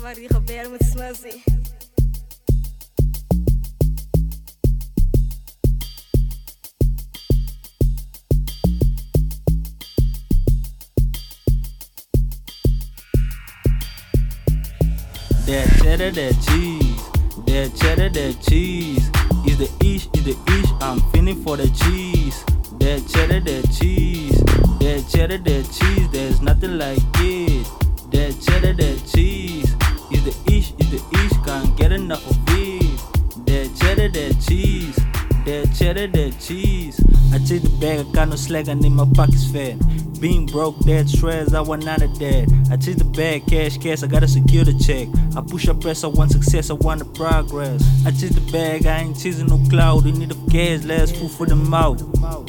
Waar die gebeuren met Smuzzy. That cheddar, that cheese. That cheddar, that cheese. Is the ish, I'm feeling for the cheese. That cheddar, that cheese. That cheddar, that cheese, there's nothing like it. That cheddar, that cheese. Is the ish, can't get enough of it. That cheddar, that cheese. That cheddar, that cheese. I take the bag, I got no slack, I need my pockets fat. Being broke, dead shreds, I want none of that. I take the bag, cash, I gotta secure the check. I push up press, I want success, I want the progress. I take the bag, I ain't chasing no cloud. We need the gas, last food for the mouth.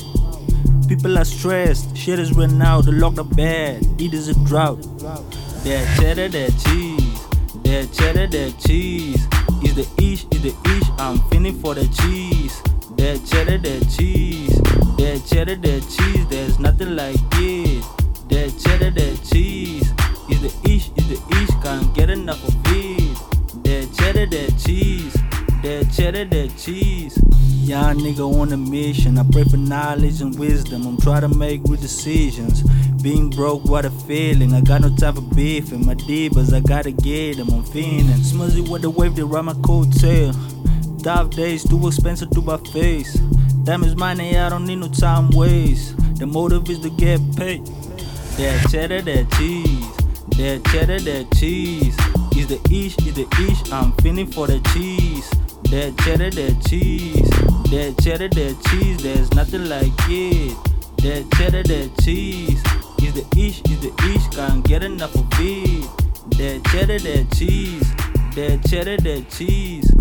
People are stressed, shit is running out, the locked up bad, it is a drought. That cheddar, that cheese. That cheddar, that cheese. Is the ish, I'm feeling for the cheese. That cheddar, that cheese. That cheddar, that cheese, there's nothing like it. That cheddar, that cheese. Is the ish, can't get enough of it. That cheddar, that cheese. That cheddar, that cheese. Young nigga on a mission, I pray for knowledge and wisdom. I'm trying to make good decisions. Being broke, what a feeling. I got no time for beefing. My divas, I gotta get them, I'm feeling. Smuzzy with the wave, they ride my coattail. Tough days, too expensive to my face. Time is money, I don't need no time waste. The motive is to get paid. That cheddar, that cheese. That cheddar, that cheese. Is the ish, I'm feeling for the cheese. That cheddar, that cheese. That cheddar, that cheese, there's nothing like it. That cheddar, that cheese. Is the ish, can't get enough of it. That cheddar, that cheese. That cheddar, that cheese.